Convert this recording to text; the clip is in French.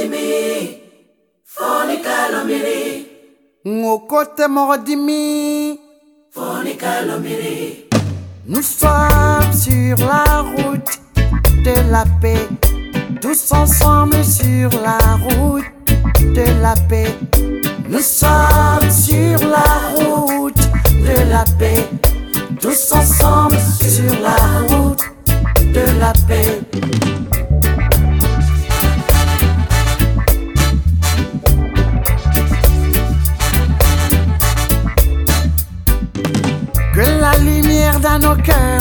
Mordimi, Fonica Lomiri. Ngokote Mordimi, Fonica Lomiri. Nous sommes sur la route de la paix, tous ensemble sur la route de la paix. Nous sommes sur la route de la paix, tous ensemble sur la route de la paix. Que la lumière dans nos cœurs